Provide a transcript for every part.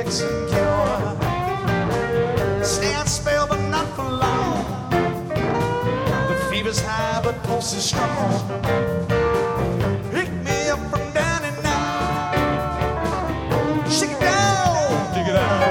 fix and cure. Stand spell, but not for long. The fever's high, but pulse is strong. Pick me up from down and out. Shake it down, dig it out.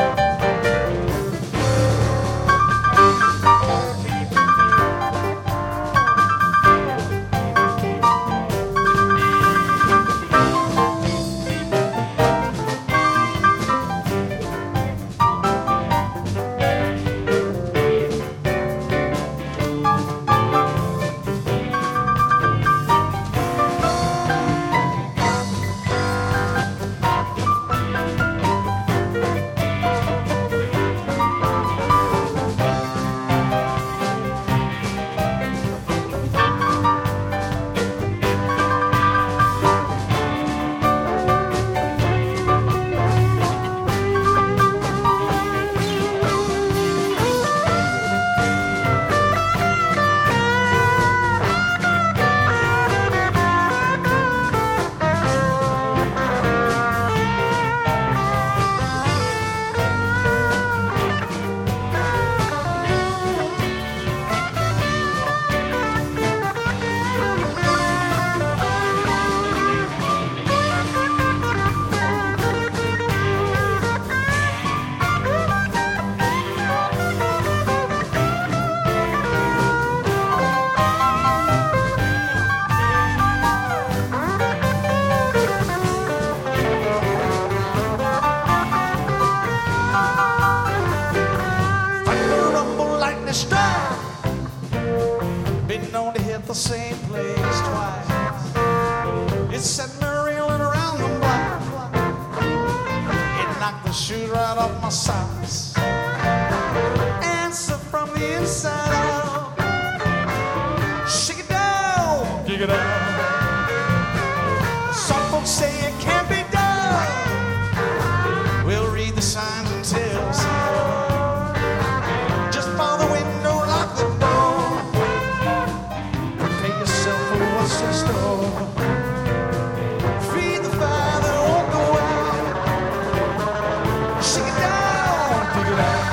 Been known to hit the same place twice. It set me reeling around the block. It knocked the shoes right off my socks. Answer from the inside out. Shake it down, dig it out. Some folks say it can't be done. We'll read the signs and tell some more. Just follow the window, lock the door. Prepare yourself for what's in store. Feed the fire that won't go out. Shake it down, dig it out.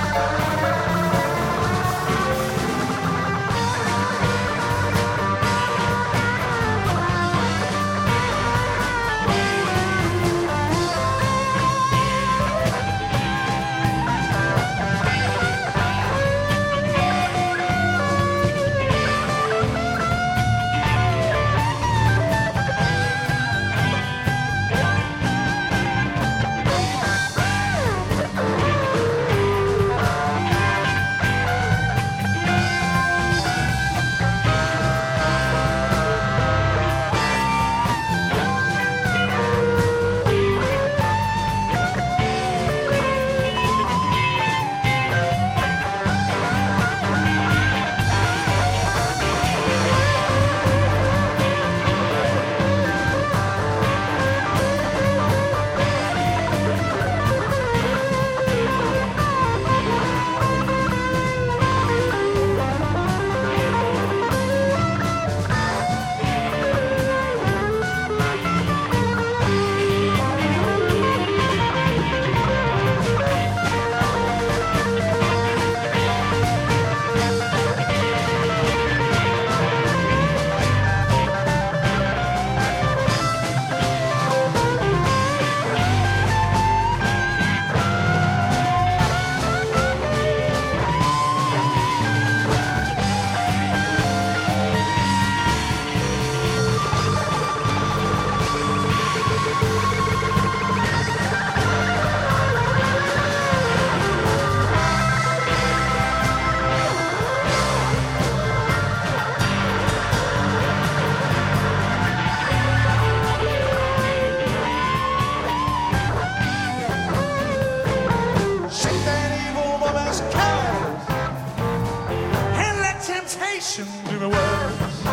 Do the worst.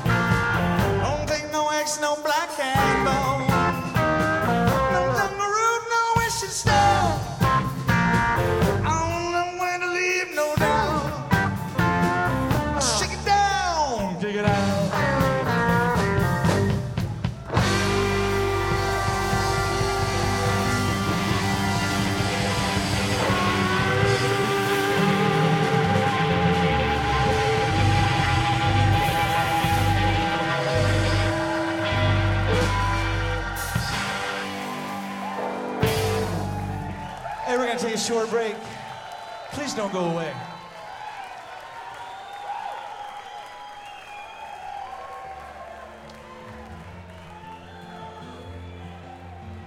Don't take no X, no black and bone. No dungaroo, no wishing stone. I don't know when to leave, no doubt. Shake it down, dig it out. right, we're going to take a short break. Please don't go away.